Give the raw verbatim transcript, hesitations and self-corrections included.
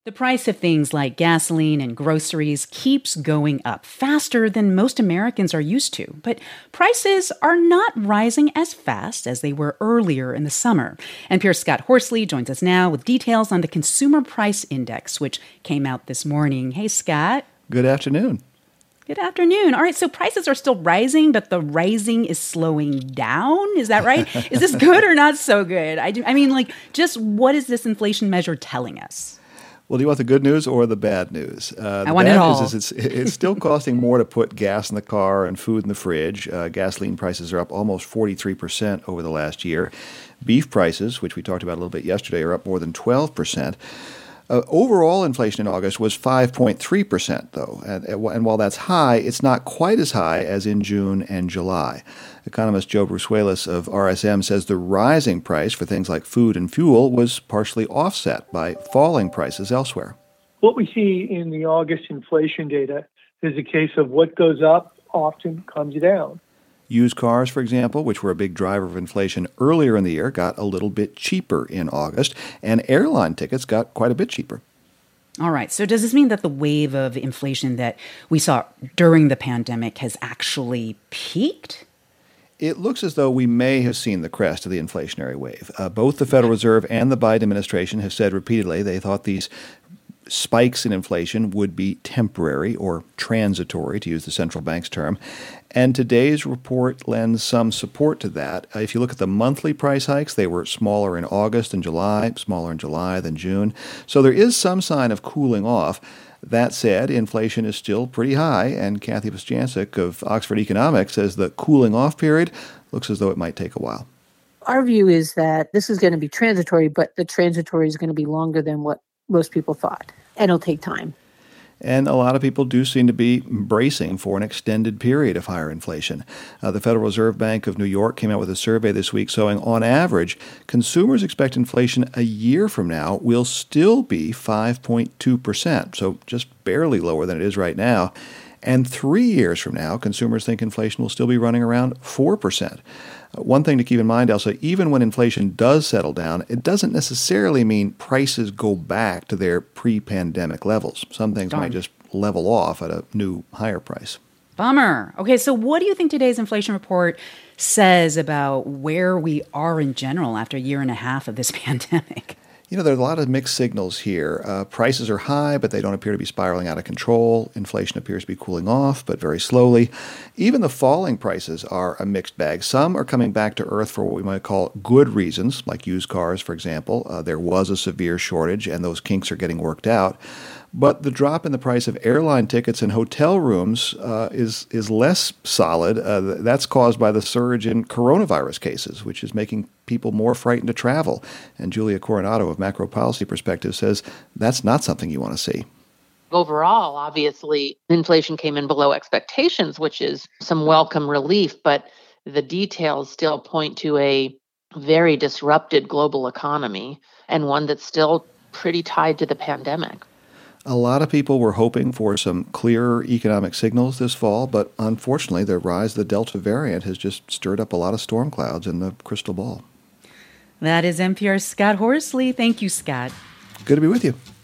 The price of things like gasoline and groceries keeps going up faster than most Americans are used to. But prices are not rising as fast as they were earlier in the summer. N P R's Scott Horsley joins us now with details on the Consumer Price Index, which came out this morning. Hey, Scott. Good afternoon. Good afternoon. All right, so prices are still rising, but the rising is slowing down. Is that right? Is this good or not so good? I, do, I mean, like, just what is this inflation measure telling us? Well, do you want the good news or the bad news? Uh, the I want bad it all. news is it's, it's still costing more to put gas in the car and food in the fridge. Uh, gasoline prices are up almost forty-three percent over the last year. Beef prices, which we talked about a little bit yesterday, are up more than twelve percent. Uh, overall inflation in August was five point three percent, though. And, and while that's high, it's not quite as high as in June and July. Economist Joe Brusuelas of R S M says the rising price for things like food and fuel was partially offset by falling prices elsewhere. What we see in the August inflation data is a case of what goes up often comes down. Used cars, for example, which were a big driver of inflation earlier in the year, got a little bit cheaper in August, and airline tickets got quite a bit cheaper. All right. So does this mean that the wave of inflation that we saw during the pandemic has actually peaked? It looks as though we may have seen the crest of the inflationary wave. Uh, both the Federal Reserve and the Biden administration have said repeatedly they thought these spikes in inflation would be temporary or transitory, to use the central bank's term. And today's report lends some support to that. Uh, if you look at the monthly price hikes, they were smaller in August and July, smaller in July than June. So there is some sign of cooling off. That said, inflation is still pretty high, and Kathy Pszczanczyk of Oxford Economics says the cooling off period looks as though it might take a while. Our view is that this is going to be transitory, but the transitory is going to be longer than what most people thought, and it'll take time. And a lot of people do seem to be bracing for an extended period of higher inflation. Uh, the Federal Reserve Bank of New York came out with a survey this week showing, on average, consumers expect inflation a year from now will still be five point two percent, so just barely lower than it is right now. And three years from now, consumers think inflation will still be running around four percent. Uh, one thing to keep in mind, Elsa, even when inflation does settle down, it doesn't necessarily mean prices go back to their pre-pandemic levels. Some things Darn. might just level off at a new higher price. Bummer. Okay, so what do you think today's inflation report says about where we are in general after a year and a half of this pandemic? You know, there's a lot of mixed signals here. Uh, prices are high, but they don't appear to be spiraling out of control. Inflation appears to be cooling off, but very slowly. Even the falling prices are a mixed bag. Some are coming back to earth for what we might call good reasons, like used cars, for example. Uh, there was a severe shortage, and those kinks are getting worked out. But the drop in the price of airline tickets and hotel rooms uh, is is less solid. Uh, that's caused by the surge in coronavirus cases, which is making people more frightened to travel. And Julia Coronado of Macro Policy Perspective says that's not something you want to see. Overall, obviously, inflation came in below expectations, which is some welcome relief, but the details still point to a very disrupted global economy and one that's still pretty tied to the pandemic. A lot of people were hoping for some clearer economic signals this fall, but unfortunately, the rise of the Delta variant has just stirred up a lot of storm clouds in the crystal ball. That is N P R's Scott Horsley. Thank you, Scott. Good to be with you.